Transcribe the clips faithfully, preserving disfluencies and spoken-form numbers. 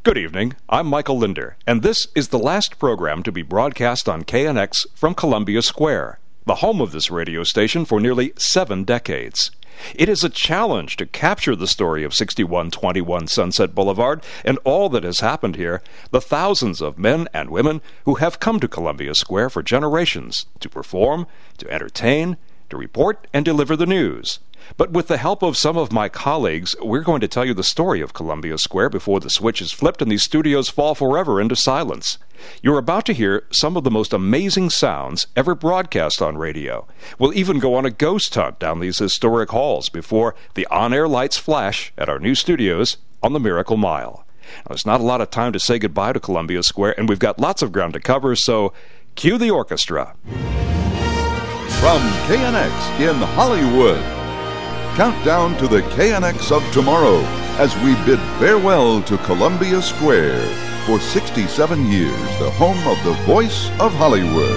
Good evening, I'm Michael Linder, and this is the last program to be broadcast on K N X from Columbia Square, the home of this radio station for nearly seven decades. It is a challenge to capture the story of sixty-one twenty-one Sunset Boulevard and all that has happened here, the thousands of men and women who have come to Columbia Square for generations to perform, to entertain, to report and deliver the news. But with the help of some of my colleagues, we're going to tell you the story of Columbia Square before the switch is flipped and these studios fall forever into silence. You're about to hear some of the most amazing sounds ever broadcast on radio. We'll even go on a ghost hunt down these historic halls before the on-air lights flash at our new studios on the Miracle Mile. Now, there's not a lot of time to say goodbye to Columbia Square, and we've got lots of ground to cover, so cue the orchestra. From K N X in Hollywood, countdown to the K N X of tomorrow as we bid farewell to Columbia Square. For sixty-seven years, the home of the voice of Hollywood.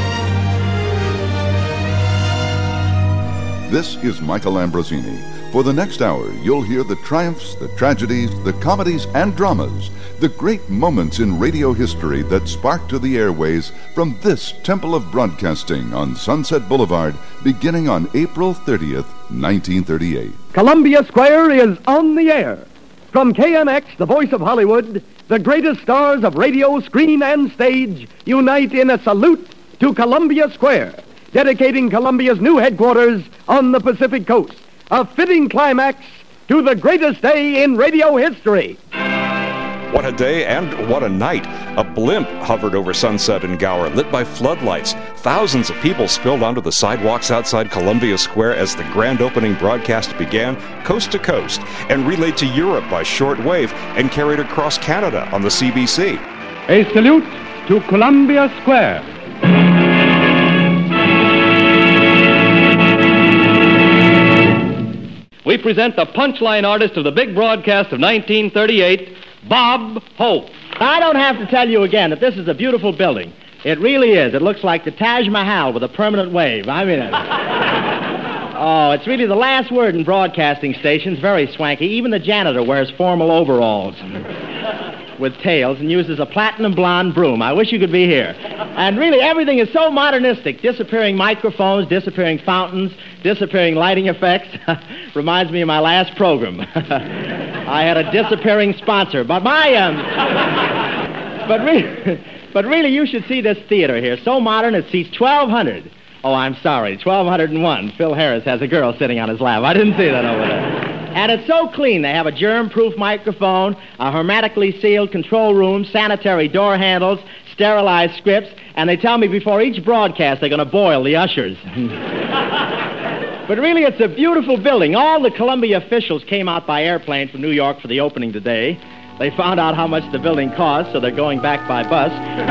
This is Michael Ambrosini. For the next hour, you'll hear the triumphs, the tragedies, the comedies and dramas, the great moments in radio history that sparked to the airways from this temple of broadcasting on Sunset Boulevard beginning on April thirtieth, nineteen thirty-eight. Columbia Square is on the air. From K N X, the voice of Hollywood, the greatest stars of radio, screen, and stage unite in a salute to Columbia Square, dedicating Columbia's new headquarters on the Pacific Coast. A fitting climax to the greatest day in radio history. What a day and what a night. A blimp hovered over Sunset and Gower, lit by floodlights. Thousands of people spilled onto the sidewalks outside Columbia Square as the grand opening broadcast began coast to coast and relayed to Europe by shortwave and carried across Canada on the C B C. A salute to Columbia Square. We present the punchline artist of the big broadcast of nineteen thirty-eight, Bob Hope. I don't have to tell you again that this is a beautiful building. It really is. It looks like the Taj Mahal with a permanent wave. I mean, it. Oh, it's really the last word in broadcasting stations. Very swanky. Even the janitor wears formal overalls with tails and uses a platinum blonde broom. I wish you could be here. And really, everything is so modernistic. Disappearing microphones, disappearing fountains, disappearing lighting effects. Reminds me of my last program. I had a disappearing sponsor. But my, um... but, re- but really, you should see this theater here. So modern, it seats twelve hundred. Oh, I'm sorry, twelve oh one. Phil Harris has a girl sitting on his lap. I didn't see that over there. And it's so clean. They have a germ-proof microphone, a hermetically sealed control room, sanitary door handles, sterilized scripts, and they tell me before each broadcast they're going to boil the ushers. But really, it's a beautiful building. All the Columbia officials came out by airplane from New York for the opening today. They found out how much the building cost, so they're going back by bus.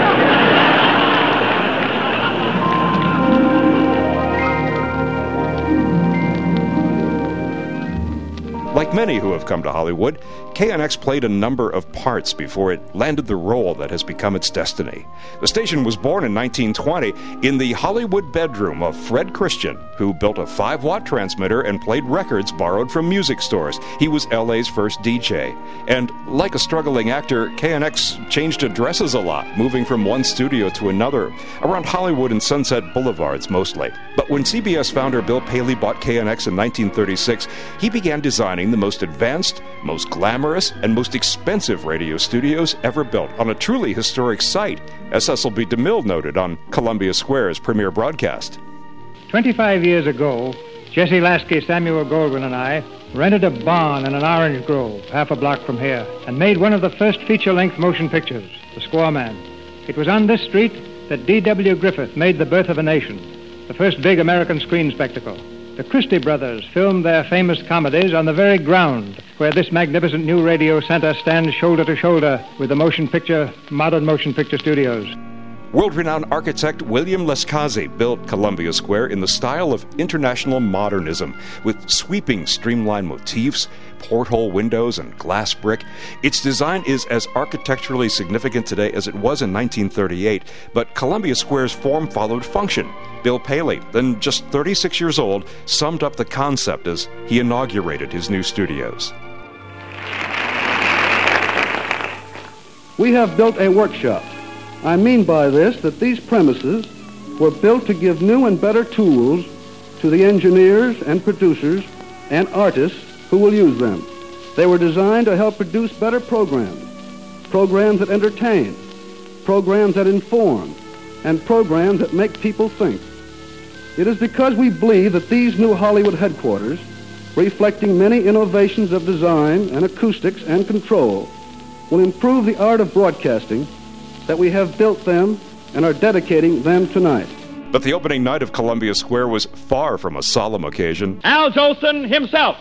Like many who have come to Hollywood, K N X played a number of parts before it landed the role that has become its destiny. The station was born in nineteen twenty in the Hollywood bedroom of Fred Christian, who built a five-watt transmitter and played records borrowed from music stores. He was L A's first D J. And like a struggling actor, K N X changed addresses a lot, moving from one studio to another, around Hollywood and Sunset Boulevards mostly. But when C B S founder Bill Paley bought K N X in nineteen thirty-six, he began designing the most advanced, most glamorous, and most expensive radio studios ever built on a truly historic site, as Cecil B. DeMille noted on Columbia Square's premiere broadcast. Twenty-five years ago, Jesse Lasky, Samuel Goldwyn, and I rented a barn in an orange grove, half a block from here, and made one of the first feature-length motion pictures, The Squaw Man. It was on this street that D W Griffith made The Birth of a Nation, the first big American screen spectacle. The Christie brothers filmed their famous comedies on the very ground where this magnificent new radio center stands shoulder to shoulder with the motion picture, modern motion picture studios. World-renowned architect William Lescaze built Columbia Square in the style of international modernism, with sweeping streamlined motifs, porthole windows, and glass brick. Its design is as architecturally significant today as it was in nineteen thirty-eight, but Columbia Square's form followed function. Bill Paley, then just thirty-six years old, summed up the concept as he inaugurated his new studios. We have built a workshop. I mean by this that these premises were built to give new and better tools to the engineers and producers and artists who will use them. They were designed to help produce better programs, programs that entertain, programs that inform, and programs that make people think. It is because we believe that these new Hollywood headquarters, reflecting many innovations of design and acoustics and control, will improve the art of broadcasting, that we have built them and are dedicating them tonight. But the opening night of Columbia Square was far from a solemn occasion. Al Jolson himself.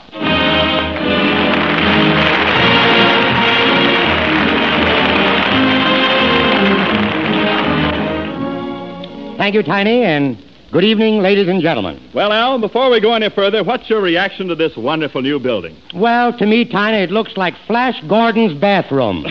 Thank you, Tiny, and good evening, ladies and gentlemen. Well, Al, before we go any further, what's your reaction to this wonderful new building? Well, to me, Tiny, it looks like Flash Gordon's bathroom.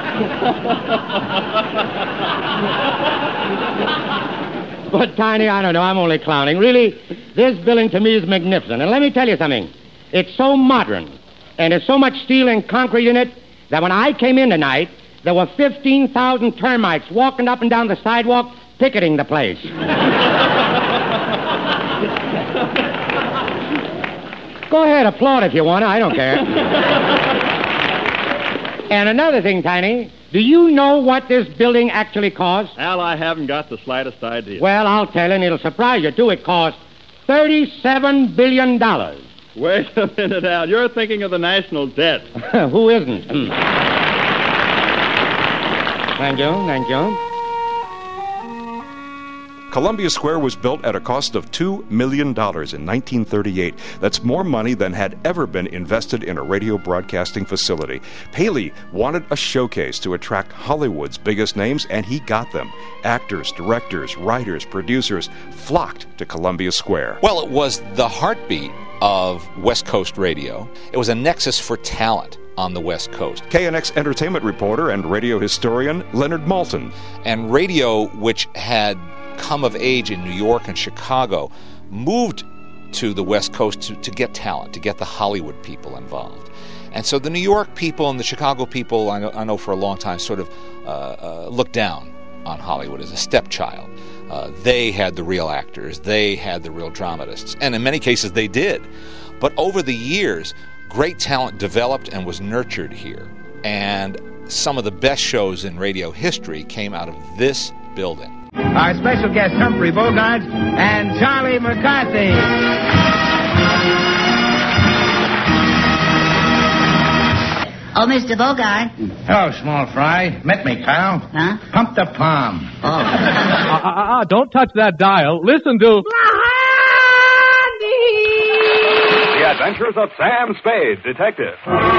But, Tiny, I don't know, I'm only clowning. Really, this building to me is magnificent. And let me tell you something. It's so modern, and there's so much steel and concrete in it, that when I came in tonight, there were fifteen thousand termites walking up and down the sidewalk picketing the place. Go ahead, applaud if you want to. I don't care. And another thing, Tiny, do you know what this building actually cost? Al, I haven't got the slightest idea. Well, I'll tell you, and it'll surprise you, too. It cost thirty-seven billion dollars. Wait a minute, Al. You're thinking of the national debt. Who isn't? Thank you, thank you. Columbia Square was built at a cost of two million dollars in nineteen thirty-eight. That's more money than had ever been invested in a radio broadcasting facility. Paley wanted a showcase to attract Hollywood's biggest names, and he got them. Actors, directors, writers, producers flocked to Columbia Square. Well, it was the heartbeat of West Coast radio. It was a nexus for talent on the West Coast. K N X entertainment reporter and radio historian Leonard Maltin. And radio, which had come of age in New York and Chicago, moved to the West Coast to, to get talent, to get the Hollywood people involved. And so the New York people and the Chicago people, I know, I know for a long time, sort of uh, uh, looked down on Hollywood as a stepchild. Uh, they had the real actors. They had the real dramatists. And in many cases, they did. But over the years, great talent developed and was nurtured here. And some of the best shows in radio history came out of this building. Our special guests, Humphrey Bogart and Charlie McCarthy. Oh, Mister Bogart. Hello, small fry. Met me, pal. Huh? Pump the palm. Oh. uh, uh, uh, don't touch that dial. Listen to... The Adventures of Sam Spade, Detective.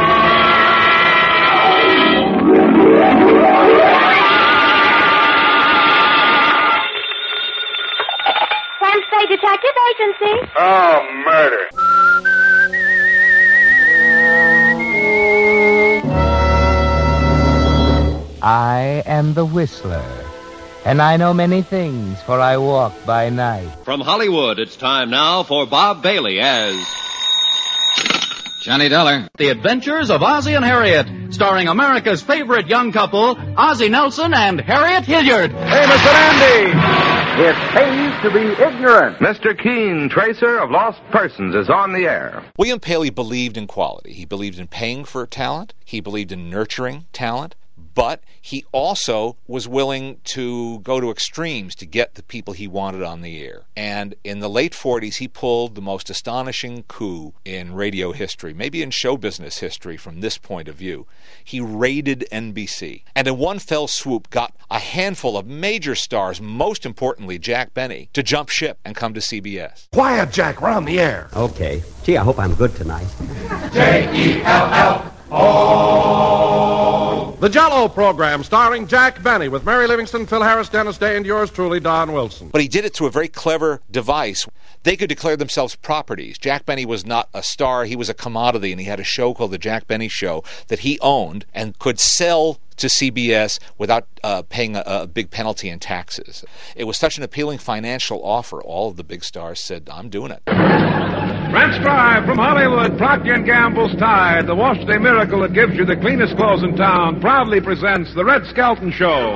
Sam Spade Detective Agency. Oh, murder. I am the Whistler, and I know many things, for I walk by night. From Hollywood, it's time now for Bob Bailey as... Johnny Dollar. The Adventures of Ozzie and Harriet, starring America's favorite young couple, Ozzie Nelson and Harriet Hilliard. Hey, Mister Andy! It pays to be ignorant. Mister Keene, tracer of lost persons, is on the air. William Paley believed in quality. He believed in paying for talent. He believed in nurturing talent. But he also was willing to go to extremes to get the people he wanted on the air. And in the late forties, he pulled the most astonishing coup in radio history, maybe in show business history from this point of view. He raided N B C, and in one fell swoop got a handful of major stars, most importantly Jack Benny, to jump ship and come to C B S. Quiet, Jack, we're on the air. Okay. Gee, I hope I'm good tonight. J E L L Oh! The Jell-O program, starring Jack Benny, with Mary Livingston, Phil Harris, Dennis Day, and yours truly, Don Wilson. But he did it through a very clever device. They could declare themselves properties. Jack Benny was not a star, he was a commodity, and he had a show called The Jack Benny Show that he owned and could sell to C B S without uh, paying a, a big penalty in taxes. It was such an appealing financial offer, all of the big stars said, I'm doing it. Transcribed from Hollywood, Procter and Gamble's Tide, the wash day miracle that gives you the cleanest clothes in town, proudly presents The Red Skelton Show.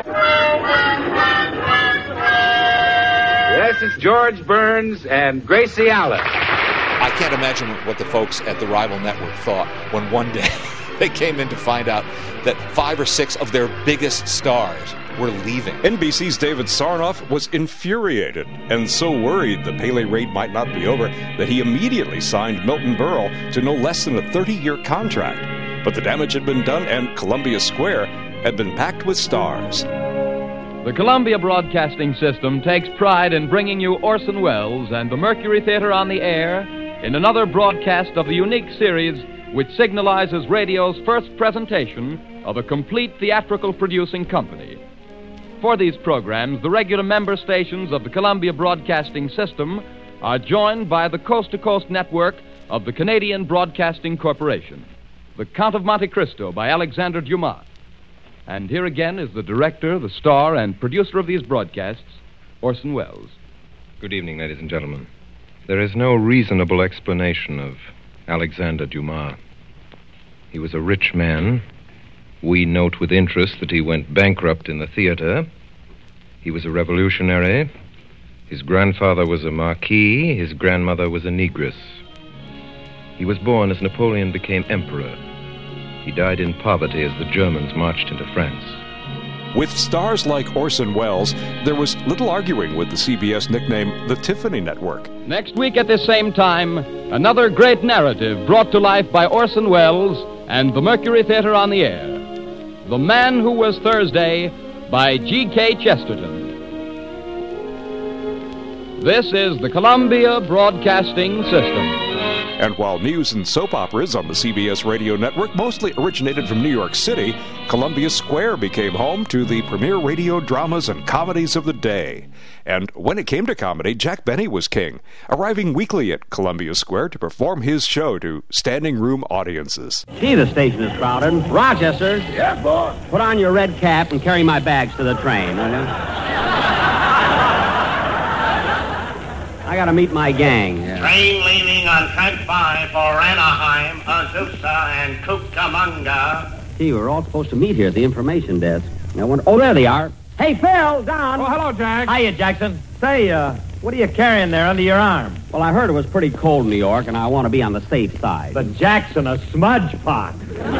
Yes, it's George Burns and Gracie Allen. I can't imagine what the folks at the rival network thought when one day they came in to find out that five or six of their biggest stars were leaving. N B C's David Sarnoff was infuriated and so worried the Pele raid might not be over that he immediately signed Milton Berle to no less than a thirty-year contract. But the damage had been done and Columbia Square had been packed with stars. The Columbia Broadcasting System takes pride in bringing you Orson Welles and the Mercury Theater on the air in another broadcast of the unique series which signalizes radio's first presentation of a complete theatrical producing company. For these programs, the regular member stations of the Columbia Broadcasting System are joined by the coast-to-coast network of the Canadian Broadcasting Corporation, The Count of Monte Cristo by Alexander Dumas. And here again is the director, the star, and producer of these broadcasts, Orson Welles. Good evening, ladies and gentlemen. There is no reasonable explanation of Alexander Dumas. He was a rich man. We note with interest that he went bankrupt in the theater. He was a revolutionary. His grandfather was a marquis. His grandmother was a negress. He was born as Napoleon became emperor. He died in poverty as the Germans marched into France. With stars like Orson Welles, there was little arguing with the C B S nickname the Tiffany Network. Next week at this same time, another great narrative brought to life by Orson Welles and the Mercury Theater on the air. The Man Who Was Thursday by G K Chesterton. This is the Columbia Broadcasting System. And while news and soap operas on the C B S radio network mostly originated from New York City, Columbia Square became home to the premier radio dramas and comedies of the day. And when it came to comedy, Jack Benny was king, arriving weekly at Columbia Square to perform his show to standing room audiences. Gee, the station is crowded. Rochester. Yeah, boss. Put on your red cap and carry my bags to the train, will you? I gotta meet my gang. Yeah. Train leaving on track five for Anaheim, Azusa, and Cucamonga. Gee, we're all supposed to meet here at the information desk. I wonder... Oh, there they are. Hey, Phil, Don. Oh, hello, Jack. Hiya, Jackson. Say, uh, what are you carrying there under your arm? Well, I heard it was pretty cold in New York, and I want to be on the safe side. But Jackson, a smudge pot.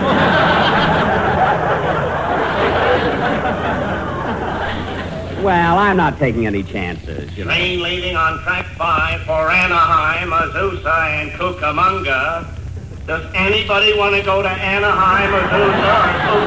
Well, I'm not taking any chances, you know. Train leaving on track five for Anaheim, Azusa, and Cucamonga. Does anybody want to go to Anaheim, Azusa, or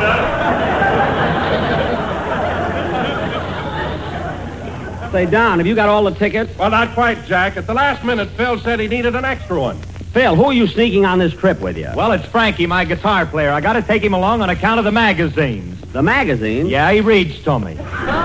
Cucamonga? Say, Don, have you got all the tickets? Well, not quite, Jack. At the last minute, Phil said he needed an extra one. Phil, who are you sneaking on this trip with you? Well, it's Frankie, my guitar player. I got to take him along on account of the magazines. The magazines? Yeah, he reads to me.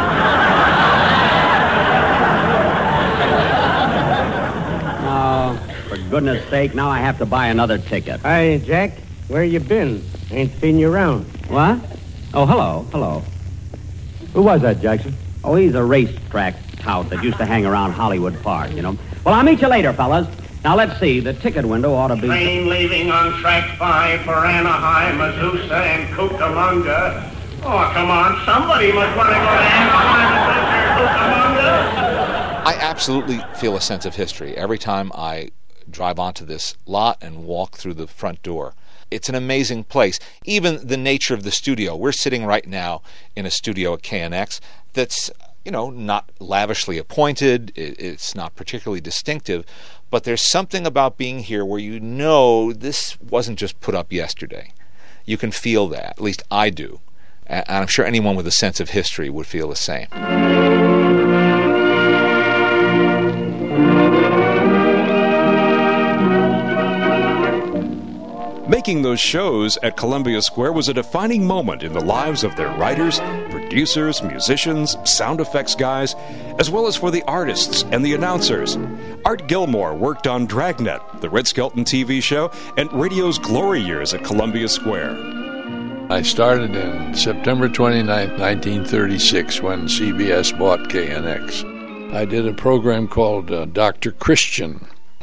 Oh, for goodness sake, now I have to buy another ticket. Hi, Jack. Where you been? Ain't seen you around. What? Oh, hello, hello. Who was that, Jackson? Oh, he's a racetrack tout that used to hang around Hollywood Park, you know. Well, I'll meet you later, fellas. Now, let's see. The ticket window ought to be... Train leaving on track five for Anaheim, Azusa, and Cucamonga. Oh, come on. Somebody must want to go to Anaheim, Azusa, and Cucamonga. I absolutely feel a sense of history every time I drive onto this lot and walk through the front door. It's an amazing place. Even the nature of the studio. We're sitting right now in a studio at K N X that's, you know, not lavishly appointed. It's not particularly distinctive. But there's something about being here where you know this wasn't just put up yesterday. You can feel that. At least I do. And I'm sure anyone with a sense of history would feel the same. Making those shows at Columbia Square was a defining moment in the lives of their writers, producers, musicians, sound effects guys, as well as for the artists and the announcers. Art Gilmore worked on Dragnet, the Red Skelton T V show, and radio's glory years at Columbia Square. I started in September twenty-ninth, nineteen thirty-six, when C B S bought K N X. I did a program called uh, Doctor Christian,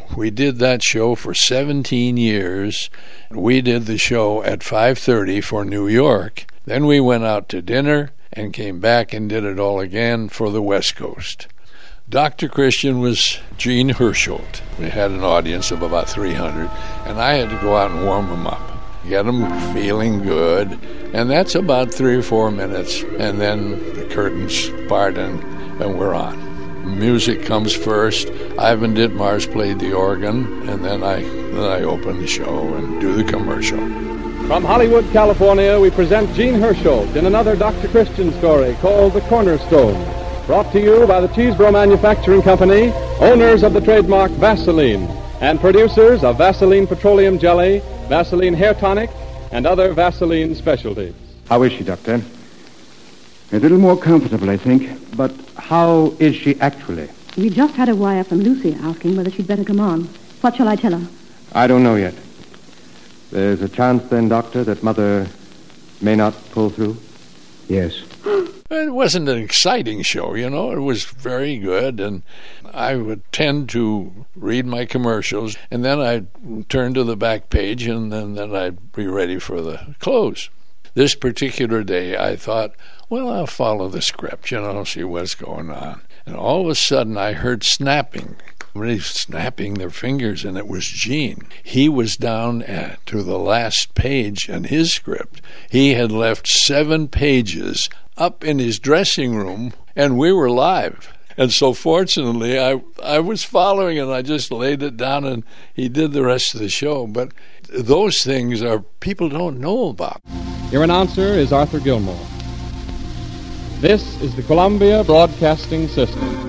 We did that show for seventeen years. We did the show at five thirty for New York. Then we went out to dinner and came back and did it all again for the West Coast. Doctor Christian was Gene Hersholt. We had an audience of about three hundred, and I had to go out and warm them up, get them feeling good, and that's about three or four minutes, and then the curtains part, and, and we're on. Music comes first. Ivan Ditmars played the organ, and then I then I open the show and do the commercial. From Hollywood, California, we present Gene Hersholt in another Doctor Christian story called The Cornerstone. Brought to you by the Cheesebro Manufacturing Company, owners of the trademark Vaseline, and producers of Vaseline Petroleum Jelly, Vaseline Hair Tonic, and other Vaseline specialties. How is she, Doctor? A little more comfortable, I think. But how is she actually? We just had a wire from Lucy asking whether she'd better come on. What shall I tell her? I don't know yet. There's a chance then, Doctor, that Mother may not pull through? Yes. It wasn't an exciting show, you know. It was very good, and I would tend to read my commercials, and then I'd turn to the back page, and then, then I'd be ready for the close. This particular day, I thought, well, I'll follow the script, you know, see what's going on. And all of a sudden, I heard snapping. Really snapping their fingers, and it was Gene. He was down at, to the last page in his script. He had left seven pages up in his dressing room, and we were live. And so fortunately, I I was following, and I just laid it down, and he did the rest of the show. But those things are people don't know about. Your announcer is Arthur Gilmore. This is the Columbia Broadcasting System.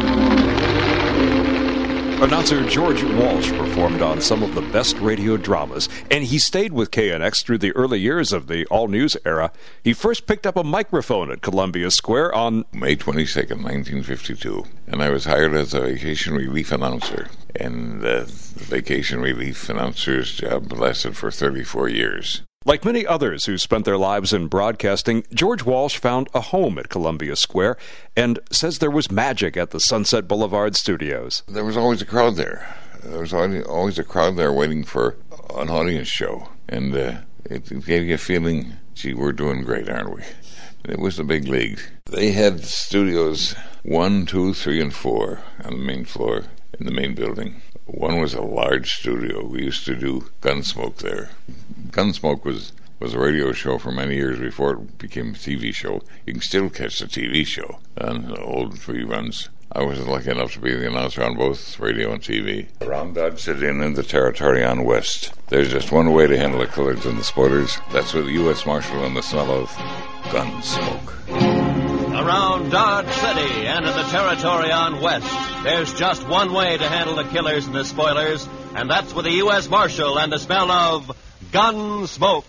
Announcer George Walsh performed on some of the best radio dramas, and he stayed with K N X through the early years of the all-news era. He first picked up a microphone at Columbia Square on May twenty-second, nineteen fifty-two, and I was hired as a vacation relief announcer. And uh, the vacation relief announcer's job lasted for thirty-four years. Like many others who spent their lives in broadcasting, George Walsh found a home at Columbia Square and says there was magic at the Sunset Boulevard studios. There was always a crowd there. There was always a crowd there waiting for an audience show. And uh, it, it gave you a feeling, gee, we're doing great, aren't we? It was the big league. They had studios one, two, three, and four on the main floor in the main building. One was a large studio. We used to do Gunsmoke there. Gunsmoke was, was a radio show for many years before it became a T V show. You can still catch the T V show on old reruns. I was lucky enough to be the announcer on both radio and T V. Around Dodge City and in the territory on West, there's just one way to handle the killers and the spoilers. That's with the U S Marshal and the smell of Gunsmoke. Around Dodge City and in the territory on West, there's just one way to handle the killers and the spoilers, and that's with the U S Marshal and the smell of Gunsmoke.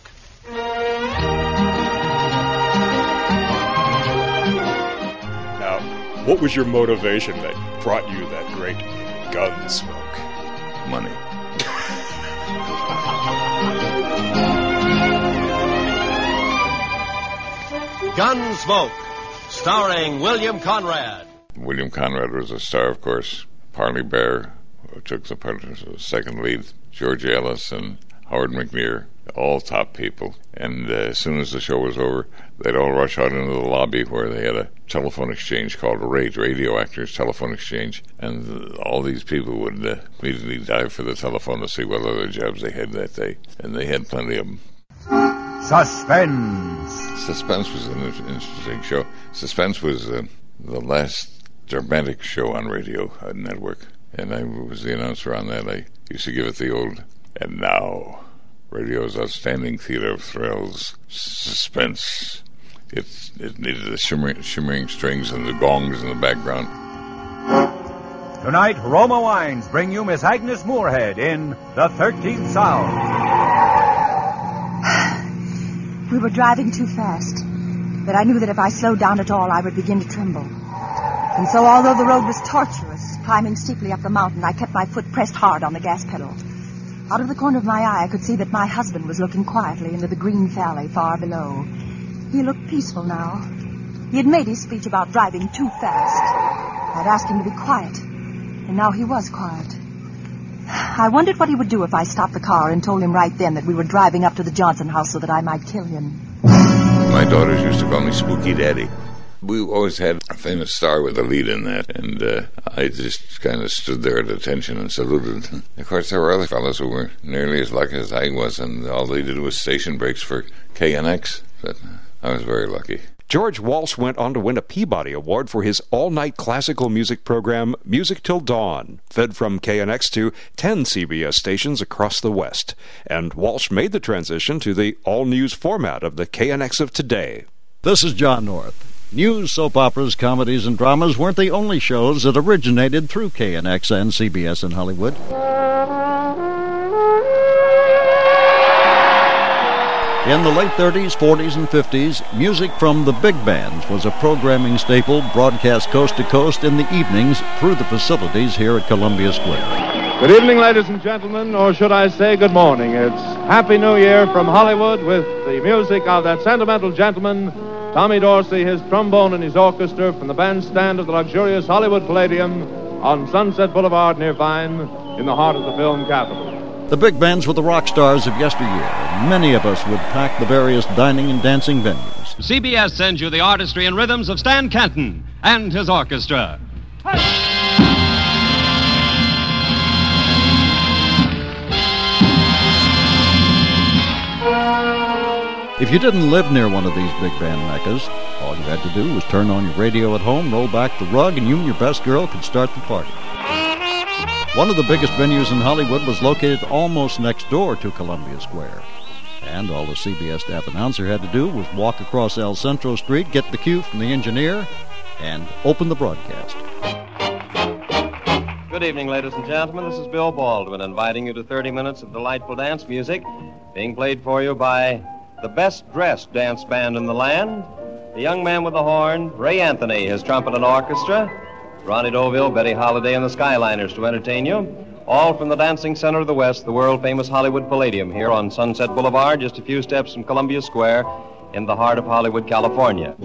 Now, what was your motivation that brought you that great Gunsmoke? Money. Gunsmoke, starring William Conrad. William Conrad was a star, of course. Parley Bear took the part as a second lead. George Ellis and Howard McNear, all top people. And uh, as soon as the show was over, they'd all rush out into the lobby where they had a telephone exchange called a RATE, Radio Actors Telephone Exchange. And uh, all these people would uh, immediately dive for the telephone to see what other jobs they had that day. And they had plenty of them. Suspense. Suspense was an interesting show. Suspense was uh, the last dramatic show on radio uh, network. And I was the announcer on that. I used to give it the old, and now, radio's outstanding theater of thrills, suspense. It, it needed the shimmering, shimmering strings and the gongs in the background. Tonight, Roma Wines bring you Miss Agnes Moorehead in The Thirteenth Sound. We were driving too fast, but I knew that if I slowed down at all, I would begin to tremble. And so, although the road was tortuous, climbing steeply up the mountain, I kept my foot pressed hard on the gas pedal. Out of the corner of my eye, I could see that my husband was looking quietly into the green valley far below. He looked peaceful now. He had made his speech about driving too fast. I'd asked him to be quiet, and now he was quiet. I wondered what he would do if I stopped the car and told him right then that we were driving up to the Johnson house so that I might kill him. My daughters used to call me Spooky Daddy. We always had a famous star with a lead in that, and uh, I just kind of stood there at attention and saluted. Of course, there were other fellows who were nearly as lucky as I was, and all they did was station breaks for K N X, but I was very lucky. George Walsh went on to win a Peabody Award for his all-night classical music program, Music Till Dawn, fed from K N X to ten C B S stations across the West. And Walsh made the transition to the all-news format of the K N X of today. This is John North. News, soap operas, comedies, and dramas weren't the only shows that originated through K N X and C B S in Hollywood. In the late thirties, forties, and fifties, music from the big bands was a programming staple broadcast coast to coast in the evenings through the facilities here at Columbia Square. Good evening, ladies and gentlemen, or should I say good morning. It's Happy New Year from Hollywood with the music of that sentimental gentleman, Tommy Dorsey, his trombone and his orchestra from the bandstand of the luxurious Hollywood Palladium on Sunset Boulevard near Vine in the heart of the film capital. The big bands were the rock stars of yesteryear, and many of us would pack the various dining and dancing venues. C B S sends you the artistry and rhythms of Stan Kenton and his orchestra. If you didn't live near one of these big band meccas, all you had to do was turn on your radio at home, roll back the rug, and you and your best girl could start the party. One of the biggest venues in Hollywood was located almost next door to Columbia Square. And all the C B S staff announcer had to do was walk across El Centro Street, get the cue from the engineer, and open the broadcast. Good evening, ladies and gentlemen. This is Bill Baldwin inviting you to thirty minutes of delightful dance music being played for you by the best-dressed dance band in the land, the young man with the horn, Ray Anthony, his trumpet and orchestra, Ronnie Deauville, Betty Holiday, and the Skyliners to entertain you, all from the dancing center of the West, the world-famous Hollywood Palladium, here on Sunset Boulevard, just a few steps from Columbia Square, in the heart of Hollywood, California.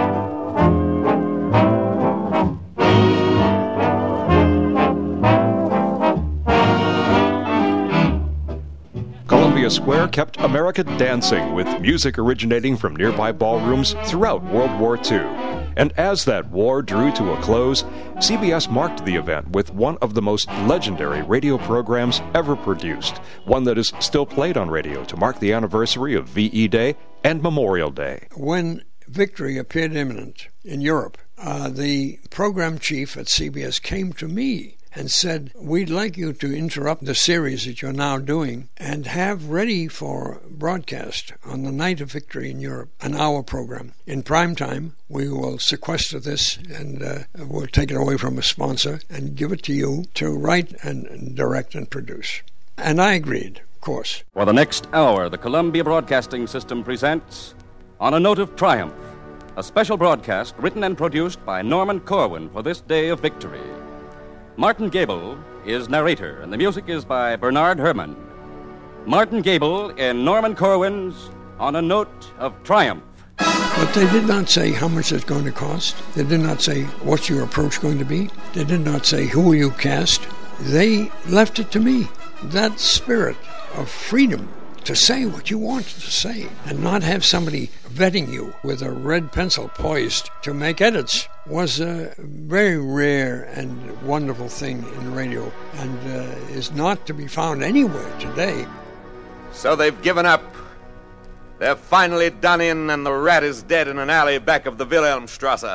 Columbia Square kept America dancing with music originating from nearby ballrooms throughout World War Two. And as that war drew to a close, C B S marked the event with one of the most legendary radio programs ever produced, one that is still played on radio to mark the anniversary of V E Day and Memorial Day. When victory appeared imminent in Europe, uh, the program chief at C B S came to me and said, we'd like you to interrupt the series that you're now doing and have ready for broadcast on the night of victory in Europe an hour program. In prime time, we will sequester this and uh, we'll take it away from a sponsor and give it to you to write and direct and produce. And I agreed, of course. For the next hour, the Columbia Broadcasting System presents On a Note of Triumph, a special broadcast written and produced by Norman Corwin for this day of victory. Martin Gable is narrator, and the music is by Bernard Herrmann. Martin Gable in Norman Corwin's On a Note of Triumph. But they did not say how much it's going to cost. They did not say what's your approach going to be. They did not say who will you cast. They left it to me. That spirit of freedom to say what you wanted to say and not have somebody vetting you with a red pencil poised to make edits was a very rare and wonderful thing in radio and uh, is not to be found anywhere today. So they've given up. They're finally done in and the rat is dead in an alley back of the Wilhelmstrasse.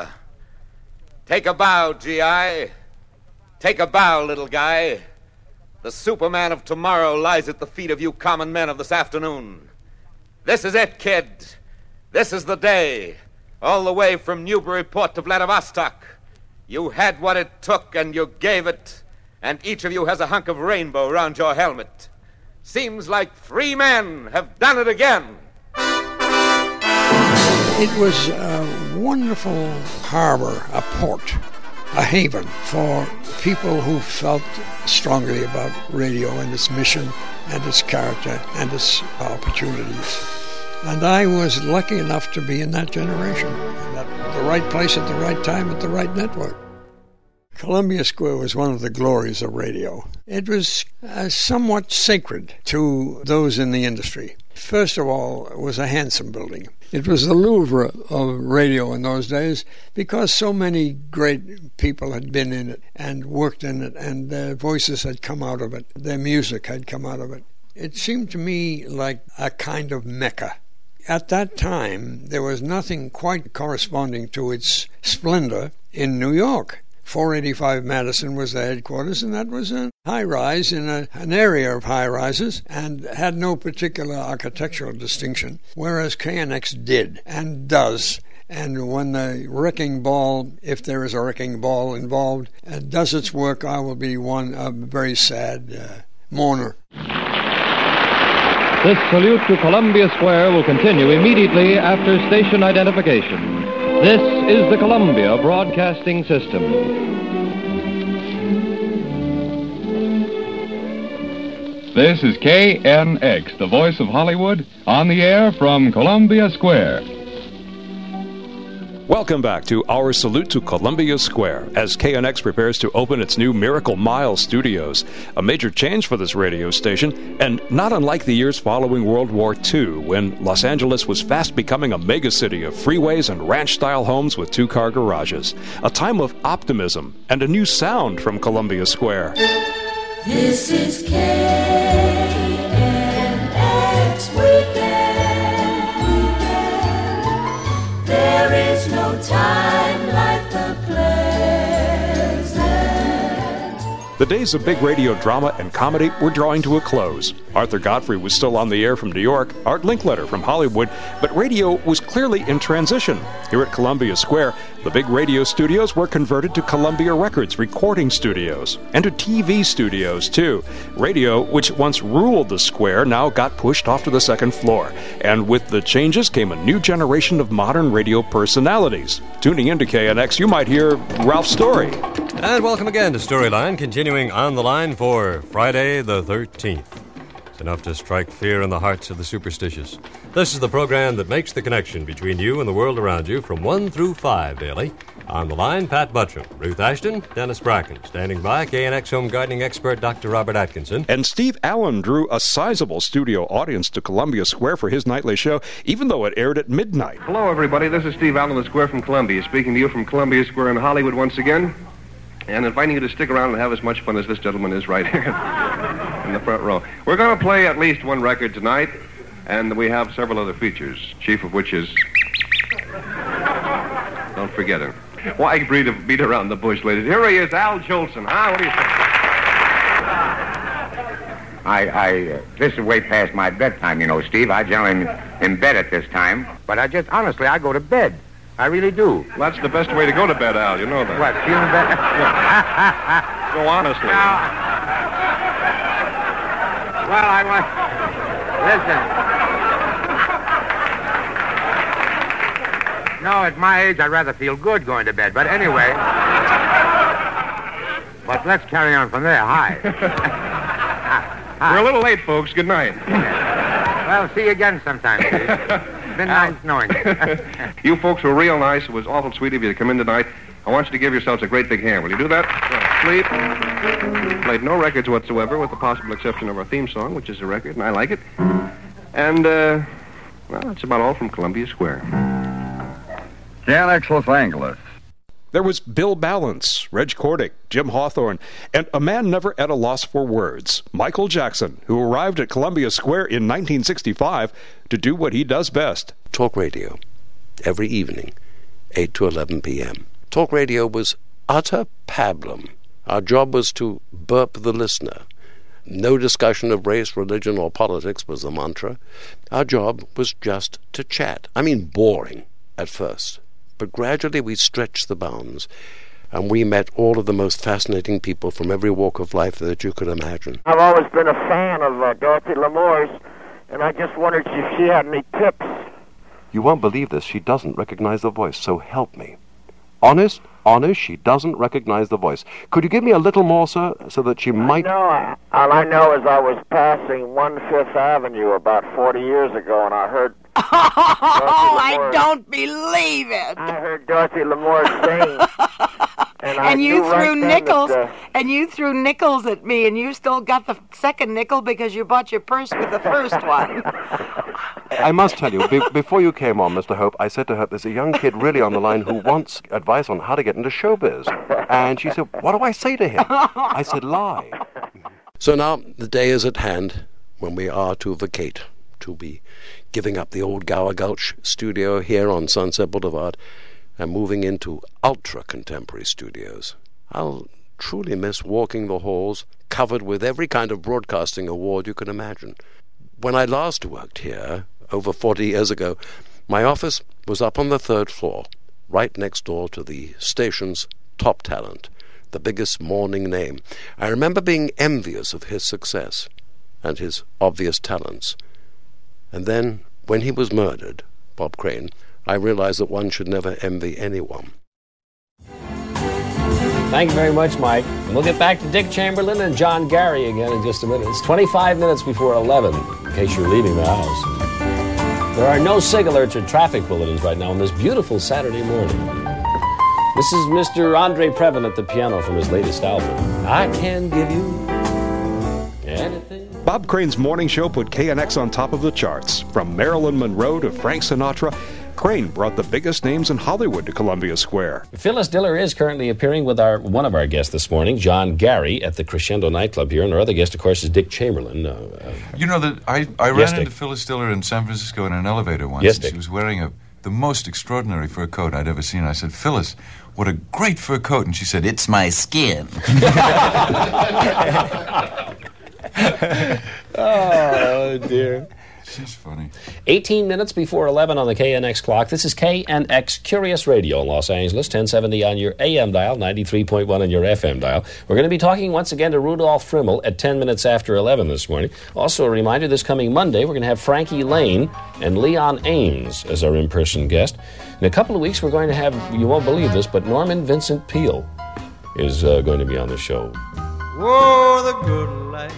Take a bow, G I. Take a bow, little guy. The Superman of tomorrow lies at the feet of you common men of this afternoon. This is it, kid. This is the day. All the way from Newburyport to Vladivostok. You had what it took and you gave it, and each of you has a hunk of rainbow round your helmet. Seems like three men have done it again. It was a wonderful harbor, a port, a haven for people who felt strongly about radio and its mission and its character and its opportunities. And I was lucky enough to be in that generation, at the right place at the right time at the right network. Columbia Square was one of the glories of radio. It was uh, somewhat sacred to those in the industry. First of all, it was a handsome building. It was the Louvre of radio in those days because so many great people had been in it and worked in it, and their voices had come out of it. Their music had come out of it. It seemed to me like a kind of Mecca. At that time, there was nothing quite corresponding to its splendor in New York. four eighty-five Madison was the headquarters, and that was a high-rise in a, an area of high-rises and had no particular architectural distinction, whereas K N X did and does. And when the wrecking ball, if there is a wrecking ball involved, uh, does its work, I will be one a very sad uh, mourner. This salute to Columbia Square will continue immediately after station identification. This is the Columbia Broadcasting System. This is K N X, the voice of Hollywood, on the air from Columbia Square. Welcome back to our salute to Columbia Square as K N X prepares to open its new Miracle Mile studios, a major change for this radio station, and not unlike the years following World War Two, when Los Angeles was fast becoming a megacity of freeways and ranch-style homes with two-car garages. A time of optimism and a new sound from Columbia Square. This is K N X Weekend. There is no time like the present. The days of big radio drama and comedy were drawing to a close. Arthur Godfrey was still on the air from New York, Art Linkletter from Hollywood, but radio was clearly in transition. Here at Columbia Square, the big radio studios were converted to Columbia Records recording studios, and to T V studios, too. Radio, which once ruled the square, now got pushed off to the second floor. And with the changes came a new generation of modern radio personalities. Tuning into K N X, you might hear Ralph Story. And welcome again to Storyline, continuing on the line for Friday the thirteenth. It's enough to strike fear in the hearts of the superstitious. This is the program that makes the connection between you and the world around you from one through five daily. On the line, Pat Buttram, Ruth Ashton, Dennis Bracken. Standing by, K N X home gardening expert Doctor Robert Atkinson. And Steve Allen drew a sizable studio audience to Columbia Square for his nightly show, even though it aired at midnight. Hello, everybody. This is Steve Allen, the Square from Columbia, speaking to you from Columbia Square in Hollywood once again, and inviting you to stick around and have as much fun as this gentleman is right here in the front row. We're going to play at least one record tonight, and we have several other features, chief of which is... Don't forget him. Why beat, beat around the bush, ladies? Here he is, Al Jolson. Huh? What do you think? I, I, uh, this is way past my bedtime, you know, Steve. I generally am in bed at this time. But I just, honestly, I go to bed. I really do. Well, that's the best way to go to bed, Al. You know that. What, feeling better? So honestly. No. Well, I want... Listen. No, at my age, I'd rather feel good going to bed. But anyway... But let's carry on from there. Hi. Hi. We're a little late, folks. Good night. Well, see you again sometime, Steve. Been nice knowing you. You folks were real nice. It was awful sweet of you to come in tonight. I want you to give yourselves a great big hand. Will you do that? Yeah. Sleep. Played no records whatsoever, with the possible exception of our theme song, which is a record, and I like it. And, uh, well, that's about all from Columbia Square. K N X Los Angeles. There was Bill Balance, Reg Cordick, Jim Hawthorne, and a man never at a loss for words, Michael Jackson, who arrived at Columbia Square in nineteen sixty-five to do what he does best. Talk radio, every evening, eight to eleven p.m. Talk radio was utter pablum. Our job was to burp the listener. No discussion of race, religion, or politics was the mantra. Our job was just to chat. I mean, boring at first. But gradually we stretched the bounds, and we met all of the most fascinating people from every walk of life that you could imagine. I've always been a fan of uh, Dorothy Lamour's, and I just wondered if she had any tips. You won't believe this. She doesn't recognize the voice, so help me. Honest, honest, she doesn't recognize the voice. Could you give me a little more, sir, so that she might... No, I, all I know is I was passing one Fifth Avenue about forty years ago, and I heard... Oh, I don't believe it. I heard Dorothy Lamour sing. And, I and you knew threw right then nickels, that, uh, and you threw nickels at me, and you still got the second nickel because you bought your purse with the first one. I must tell you, be- before you came on, Mister Hope, I said to her, there's a young kid really on the line who wants advice on how to get into showbiz. And she said, what do I say to him? I said, lie. So now the day is at hand when we are to vacate, to be giving up the old Gower Gulch studio here on Sunset Boulevard and moving into ultra-contemporary studios. I'll truly miss walking the halls covered with every kind of broadcasting award you can imagine. When I last worked here, over forty years ago, my office was up on the third floor, right next door to the station's top talent, the biggest morning name. I remember being envious of his success and his obvious talents. And then, when he was murdered, Bob Crane, I realized that one should never envy anyone. Thank you very much, Mike. And we'll get back to Dick Chamberlain and John Gary again in just a minute. It's twenty-five minutes before eleven, in case you're leaving the house. There are no SIG alerts or traffic bulletins right now on this beautiful Saturday morning. This is Mister Andre Previn at the piano from his latest album, I Can Give You Anything. Bob Crane's morning show put K N X on top of the charts. From Marilyn Monroe to Frank Sinatra, Crane brought the biggest names in Hollywood to Columbia Square. Phyllis Diller is currently appearing with our one of our guests this morning, John Gary, at the Crescendo nightclub here. And our other guest, of course, is Dick Chamberlain. Uh, uh, you know, that I, I yes, ran Dick. into Phyllis Diller in San Francisco in an elevator once. Yes, and Dick. She was wearing a the most extraordinary fur coat I'd ever seen. I said, Phyllis, what a great fur coat. And she said, it's my skin. Oh, dear. She's funny. eighteen minutes before eleven on the K N X clock. This is K N X Curious Radio in Los Angeles, ten seventy on your A M dial, ninety-three point one on your F M dial. We're going to be talking once again to Rudolph Frimmel at ten minutes after eleven this morning. Also a reminder, this coming Monday, we're going to have Frankie Lane and Leon Ames as our in-person guest. In a couple of weeks, we're going to have, you won't believe this, but Norman Vincent Peale is uh, going to be on the show. Whoa, the good life,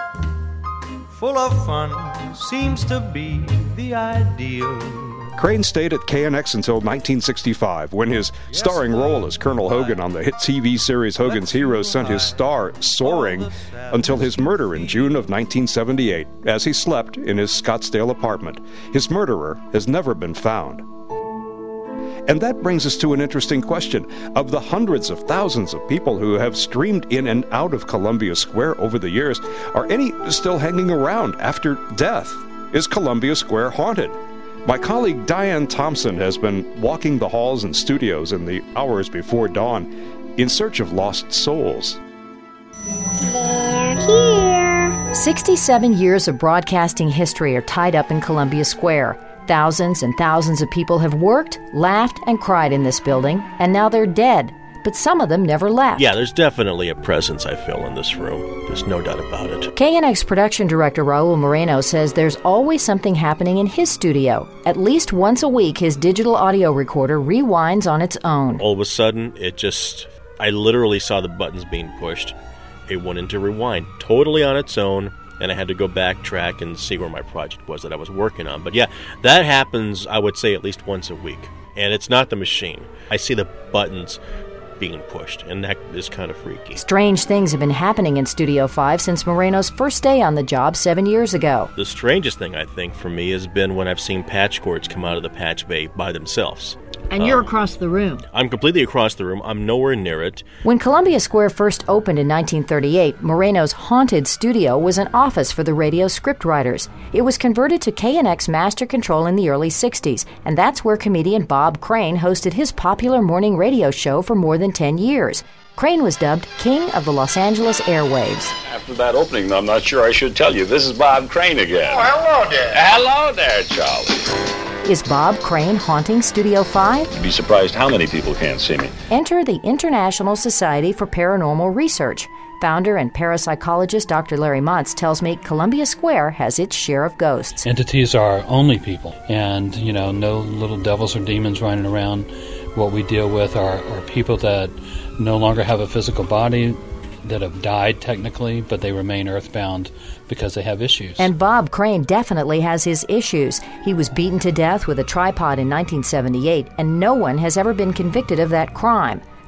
full of fun, seems to be the ideal. Crane stayed at K N X until nineteen sixty-five, when his starring role as Colonel Hogan on the hit T V series Hogan's Heroes sent his star soaring until his murder in June of nineteen seventy-eight, as he slept in his Scottsdale apartment. His murderer has never been found. And that brings us to an interesting question. Of the hundreds of thousands of people who have streamed in and out of Columbia Square over the years, are any still hanging around after death? Is Columbia Square haunted? My colleague Diane Thompson has been walking the halls and studios in the hours before dawn in search of lost souls. They're here. sixty-seven years of broadcasting history are tied up in Columbia Square. Thousands and thousands of people have worked, laughed, and cried in this building, and now they're dead. But some of them never left. Yeah, there's definitely a presence I feel in this room. There's no doubt about it. K N X production director Raul Moreno says there's always something happening in his studio. At least once a week, his digital audio recorder rewinds on its own. All of a sudden, it just... I literally saw the buttons being pushed. It went into rewind, totally on its own. And I had to go backtrack and see where my project was that I was working on. But yeah, that happens, I would say, at least once a week. And it's not the machine. I see the buttons being pushed, and that is kind of freaky. Strange things have been happening in Studio five since Moreno's first day on the job seven years ago. The strangest thing, I think, for me has been when I've seen patch cords come out of the patch bay by themselves. And you're um, across the room. I'm completely across the room. I'm nowhere near it. When Columbia Square first opened in nineteen thirty-eight, Moreno's haunted studio was an office for the radio scriptwriters. It was converted to K N X Master Control in the early sixties, and that's where comedian Bob Crane hosted his popular morning radio show for more than ten years. Crane was dubbed King of the Los Angeles Airwaves. After that opening, I'm not sure I should tell you. This is Bob Crane again. Oh, hello there. Hello there, Charlie. Is Bob Crane haunting Studio five? You'd be surprised how many people can't see me. Enter the International Society for Paranormal Research. Founder and parapsychologist Doctor Larry Montz tells me Columbia Square has its share of ghosts. Entities are only people, and, you know, no little devils or demons running around. What we deal with are, are people that no longer have a physical body, that have died technically, but they remain earthbound because they have issues. And Bob Crane definitely has his issues. He was beaten to death with a tripod in nineteen seventy-eight, and no one has ever been convicted of that crime.